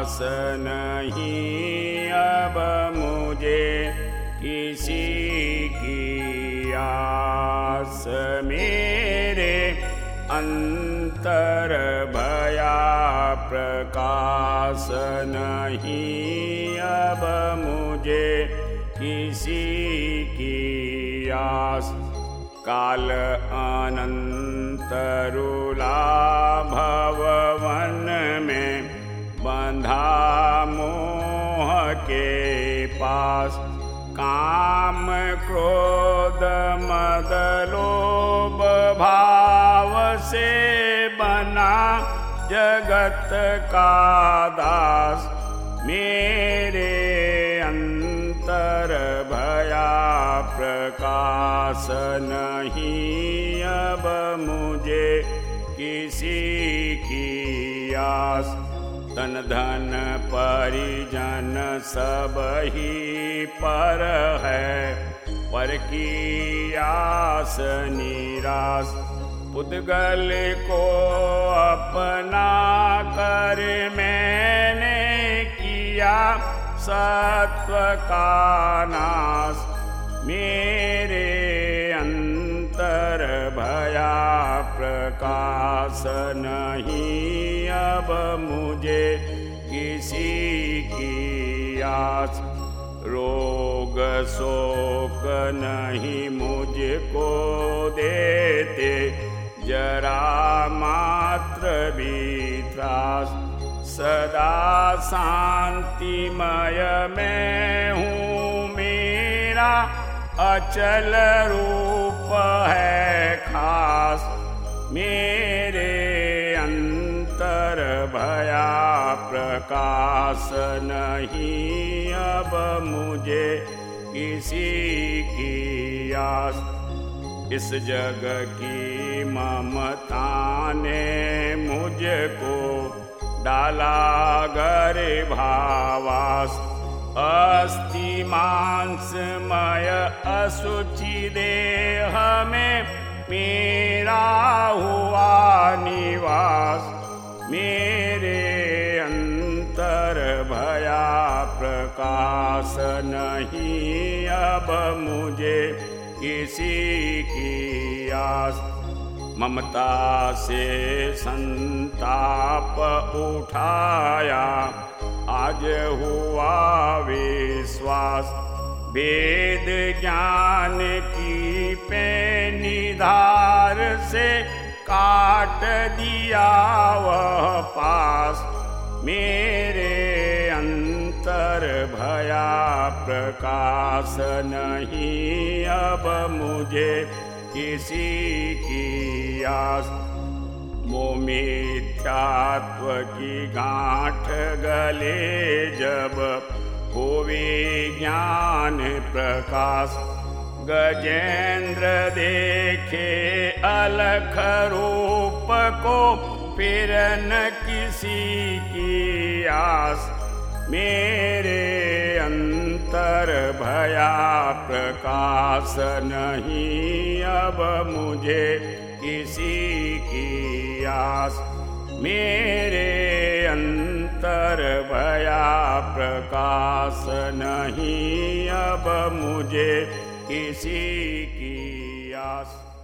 प्रकाश नहीं अब मुझे किसी की आस। मेरे अंतर भया प्रकाश नहीं अब मुझे किसी की आस। काल अनंत रूला भवन में बंधा मोह के पास। काम क्रोध मद लोभ भाव से बना जगत का दास। मेरे अंतर भया प्रकाश नहीं अब मुझे किसी की आस। तन धन परिजन सब ही पर है, पर की आस निराश। पुद्गल को अपना कर मैंने किया सत्व का नाश। मेरे अंतर भया प्रकाश नहीं अब मुझे किसी की आस। रोग शोक नहीं मुझको देते, जरा मात्र भी त्रास। सदा शांतिमय मैं हूँ, मेरा अचल रूप है खास। मेरे अंतर भया प्रकाश नहीं अब मुझे किसी की आस। इस जग की ममता ने मुझको डाला गर्भावास। अस्थि मांसमय असुचि देह में मेरा हुआ निवास। मेरे अंतर भया प्रकाश नहीं अब मुझे किसी की आस। ममता से संताप उठाया, आज हुआ विश्वास। वेद ज्ञान की पैनी धार से काट दिया वह पास। मेरे अंतर भया प्रकाश नहीं अब मुझे किसी की आस। मोह मिथ्यात्व की गांठ गले जब होवे ज्ञान प्रकाश। गजेंद्र देखे अलख रूप को, फिर न किसी की आस। मेरे अंतर भया प्रकाश नहीं अब मुझे किसी की आस। मेरे अंतर भया प्रकाश नहीं अब मुझे किसी की आस।